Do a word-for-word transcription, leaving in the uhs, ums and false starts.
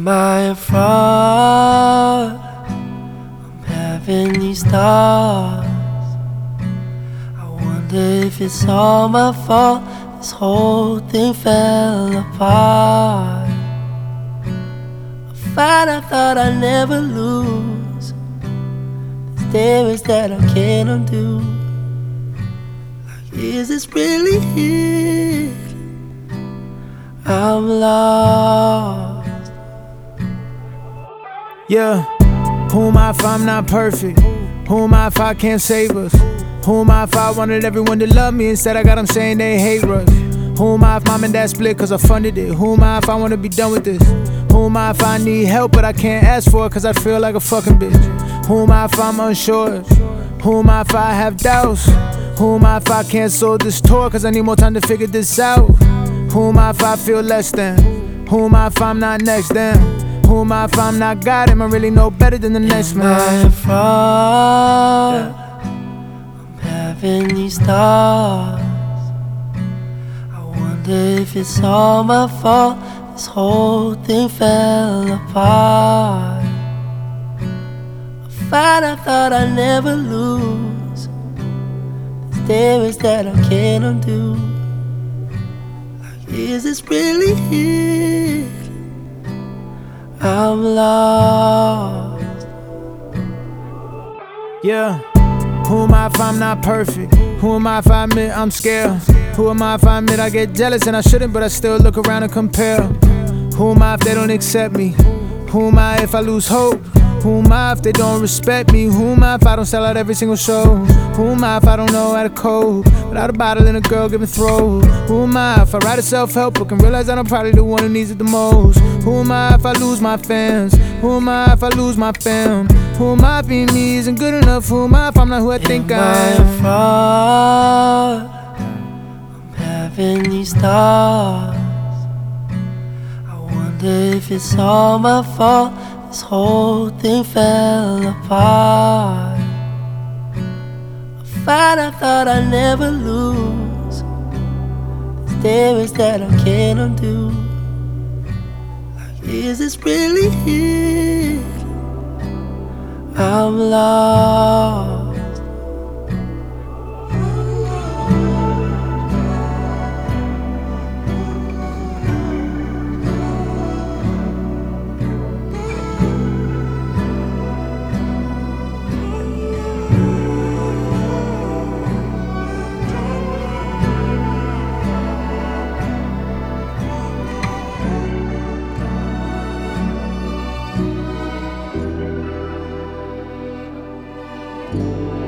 Am I a fraud? I'm having these thoughts. I wonder if it's all my fault. This whole thing fell apart. A fight I thought I'd never lose. This damage that I can't undo. Like, is this really it? I'm lost. Yeah, who am I if I'm not perfect? Who am I if I can't save us? Who am I if I wanted everyone to love me? Instead I got them saying they hate us. Who am I if mom and dad split cause I funded it? Who am I if I wanna be done with this? Who am I if I need help but I can't ask for it cause I feel like a fucking bitch? Who am I if I'm unsure? Who am I if I have doubts? Who am I if I cancel this tour cause I need more time to figure this out? Who am I if I feel less than? Who am I if I'm not next then? Who am I if I'm not God? Am I really no better than the next man? Am I a fraud? I'm having these thoughts. I wonder if it's all my fault. This whole thing fell apart. A fight I thought I'd never lose. This damage that I can't undo. Is this really it? I'm lost. Yeah, who am I if I'm not perfect? Who am I if I admit I'm scared? Who am I if I admit I get jealous and I shouldn't but I still look around and compare? Who am I if they don't accept me? Who am I if I lose hope? Who am I if they don't respect me? Who am I if I don't sell out every single show? Who am I if I don't know how to cope without a bottle and a girl giving throat? Who am I if I write a self-help book and realize that I'm probably the one who needs it the most? Who am I if I lose my fans? Who am I if I lose my fam? Who am I if being me isn't good enough? Who am I if I'm not who I think I am? Am I a fraud? I'm having these thoughts. I wonder if it's all my fault. This whole thing fell apart. A fight I thought I'd never lose. This damage that I can't undo. Like, is this really it? I'm lost. Thank you.